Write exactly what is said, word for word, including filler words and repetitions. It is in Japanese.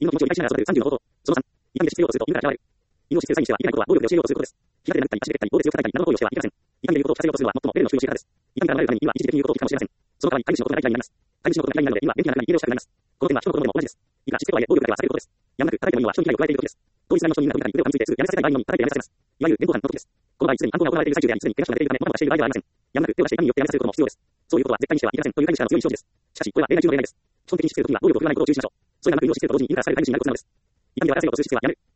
犬の気持ちを理解しながら育てるさんじゅうの方法。そのさん、痛みで必要とすると犬から嫌われる。犬をしつける際にしては、痛いことは暴力で教えようとすることです。気がてなったり、足で蹴ったり、棒で強く叩いたり、などの行為をしてはいけません。痛みで言うことを聞かせようとするのは最もベルの低い教え方です。痛みから逃れるために犬は一時的に言うことを聞くかもしれません。その代わり、飼い主のことが大嫌いになります。飼い主のことが嫌いになるので、犬は元気な中に家出をしたくなります。この点は人の子供にも同じです。いくらしつけとはいえ、暴力だけは避けることです。やむなく、叩いても犬は人に危害を加えていることです。当日内の人にみんな文化に腕を噛みついてすぐやめさせたい場合のみ叩いてやめさせます。いわゆる現行犯の時です。この場合、すでに犯行が行われている最中であり、すでに怪我しが出ているため、もたもたしている場合ではありません。やむなく、手を出して痛みによってやめさせることも必要です。そういうことは絶対にしてはいけませんという飼い主からの強い意思表示です。しかし、これは例外中の例外です。基本的にしつけるときには暴力を振るわないことを注意しましょう。それがなく、犬をしつけると同時に犬からされる飼い主になることを防ぐのです。痛みで終わらせようとするしつけはやめる。